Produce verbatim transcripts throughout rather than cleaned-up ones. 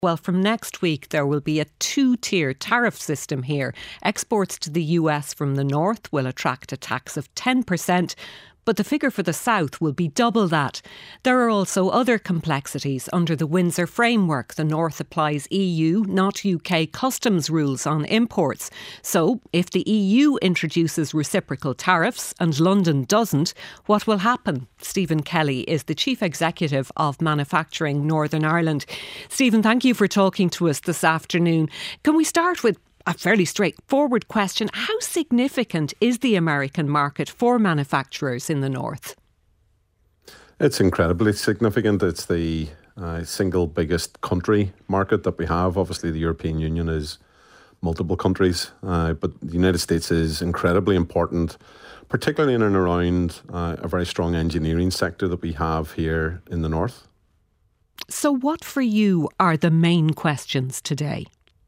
Well, from next week, there will be a two-tier tariff system here. Exports to the U S from the north will attract a tax of ten percent, but the figure for the south will be double that. There are also other complexities under the Windsor framework. The north applies E U, not U K, customs rules on imports. So, if the E U introduces reciprocal tariffs and London doesn't, what will happen? Stephen Kelly is the Chief Executive of Manufacturing Northern Ireland. Stephen, thank you for talking to us this afternoon. Can we start with a fairly straightforward question? How significant is the American market for manufacturers in the north? It's incredibly significant. It's the uh, single biggest country market that we have. Obviously, the European Union is multiple countries, uh, but the United States is incredibly important, particularly in and around uh, a very strong engineering sector that we have here in the north. So what for you are the main questions today?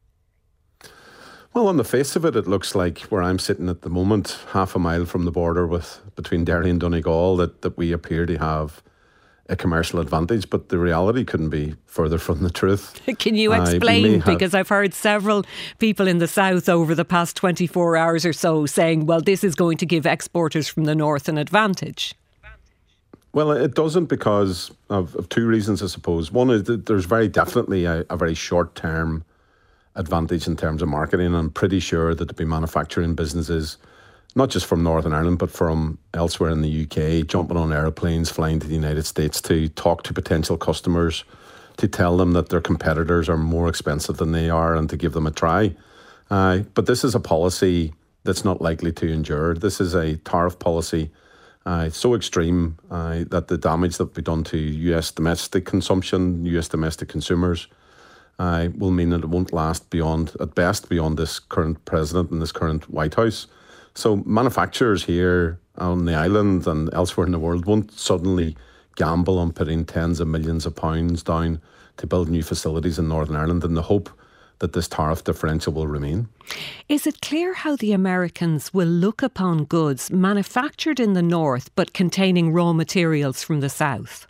Well, on the face of it, it looks like where I'm sitting at the moment, half a mile from the border with between Derry and Donegal, that, that we appear to have a commercial advantage, but the reality couldn't be further from the truth. Can you explain? Uh, because I've heard several people in the south over the past twenty-four hours or so saying, well, this is going to give exporters from the north an advantage. Well, it doesn't because of, of two reasons, I suppose. One is that there's very definitely a, a very short-term advantage in terms of marketing. I'm pretty sure that there'll be manufacturing businesses, not just from Northern Ireland, but from elsewhere in the U K, jumping on aeroplanes, flying to the United States to talk to potential customers, to tell them that their competitors are more expensive than they are and to give them a try. Uh, but this is a policy that's not likely to endure. This is a tariff policy uh, so extreme uh, that the damage that will be done to U S domestic consumption, U S domestic consumers, Uh, will mean that it won't last beyond, at best, beyond this current president and this current White House. So manufacturers here on the island and elsewhere in the world won't suddenly gamble on putting tens of millions of pounds down to build new facilities in Northern Ireland in the hope that this tariff differential will remain. Is it clear how the Americans will look upon goods manufactured in the north but containing raw materials from the south?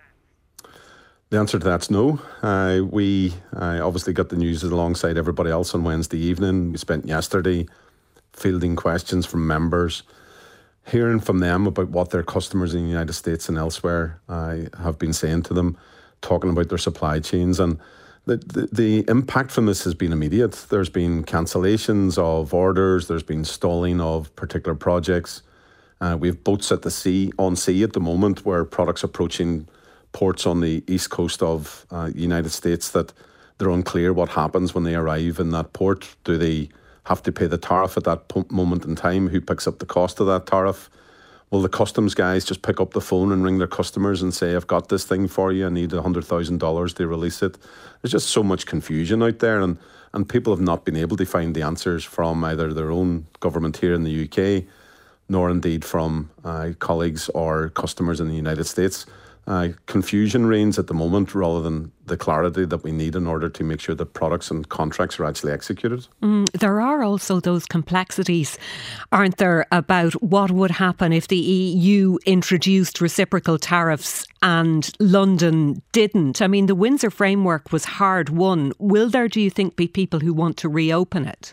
The answer to that's no. Uh, we uh, obviously got the news alongside everybody else on Wednesday evening. We spent yesterday fielding questions from members, hearing from them about what their customers in the United States and elsewhere uh, have been saying to them, talking about their supply chains. And the, the, the impact from this has been immediate. There's been cancellations of orders. There's been stalling of particular projects. Uh, we have boats at the sea, on sea at the moment, where products approaching ports on the east coast of uh, the United States that they're unclear what happens when they arrive in that port. Do they have to pay the tariff at that po- moment in time? Who picks up the cost of that tariff? Will the customs guys just pick up the phone and ring their customers and say, I've got this thing for you, I need one hundred thousand dollars to release it? There's just so much confusion out there, and, and people have not been able to find the answers from either their own government here in the U K, nor indeed from uh, colleagues or customers in the United States. Uh, confusion reigns at the moment rather than the clarity that we need in order to make sure that products and contracts are actually executed. Mm, there are also those complexities, aren't there, about what would happen if the E U introduced reciprocal tariffs and London didn't? I mean, the Windsor framework was hard won. Will there, do you think, be people who want to reopen it?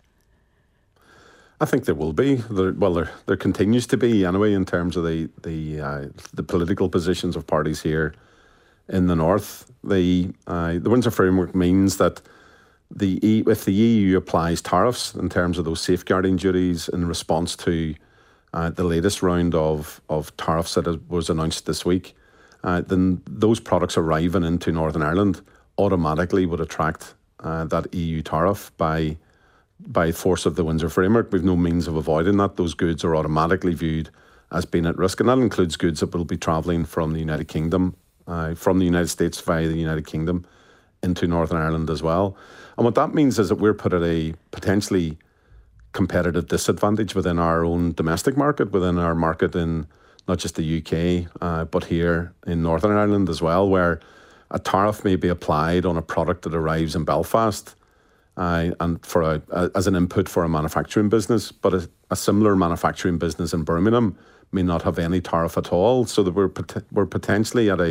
I think there will be. There, well, there there continues to be anyway in terms of the the uh, the political positions of parties here in the north. The uh, the Windsor framework means that the e, if the E U applies tariffs in terms of those safeguarding duties in response to uh, the latest round of of tariffs that was announced this week, uh, then those products arriving into Northern Ireland automatically would attract uh, that E U tariff by. by force of the Windsor framework. We've no means of avoiding that. Those goods are automatically viewed as being at risk, and that includes goods that will be travelling from the United Kingdom, uh, from the United States via the United Kingdom into Northern Ireland as well. And what that means is that we're put at a potentially competitive disadvantage within our own domestic market, within our market in not just the U K, uh, but here in Northern Ireland as well, where a tariff may be applied on a product that arrives in Belfast Uh, and for a, a, as an input for a manufacturing business, but a, a similar manufacturing business in Birmingham may not have any tariff at all, so that we're pot- we're potentially at a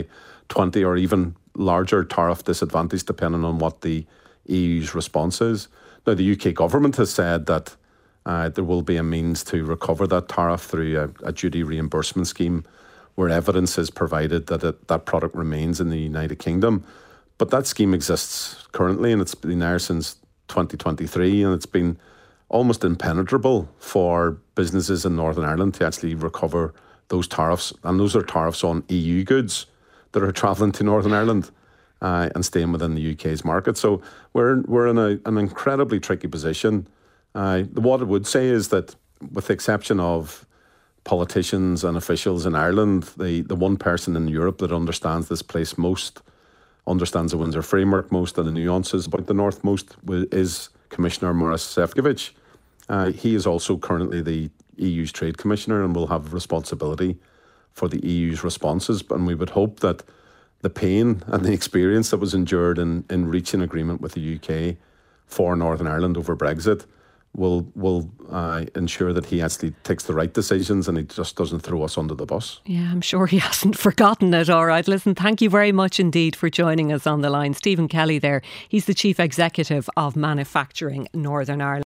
twenty or even larger tariff disadvantage depending on what the E U's response is. Now, the U K government has said that uh, there will be a means to recover that tariff through a, a duty reimbursement scheme where evidence is provided that it, that product remains in the United Kingdom. But that scheme exists currently, and it's been there since twenty twenty-three, and it's been almost impenetrable for businesses in Northern Ireland to actually recover those tariffs. And those are tariffs on E U goods that are travelling to Northern Ireland uh, and staying within the U K's market. So we're we're in a, an incredibly tricky position. Uh, what I would say is that, with the exception of politicians and officials in Ireland, the, the one person in Europe that understands this place most, understands the Windsor framework most and the nuances about the North most, is Commissioner Maroš Šefčovič. Uh, he is also currently the E U's Trade Commissioner and will have responsibility for the E U's responses. And we would hope that the pain and the experience that was endured in, in reaching agreement with the U K for Northern Ireland over Brexit will will uh, ensure that he actually takes the right decisions and he just doesn't throw us under the bus. Yeah, I'm sure he hasn't forgotten it. All right, listen, thank you very much indeed for joining us on the line. Stephen Kelly there, he's the Chief Executive of Manufacturing Northern Ireland.